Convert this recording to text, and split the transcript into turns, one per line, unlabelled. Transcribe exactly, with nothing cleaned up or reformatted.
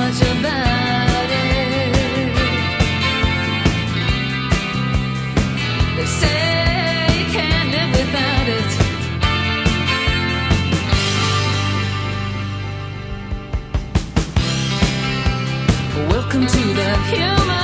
much about it. They say you can't live without it. Welcome to the human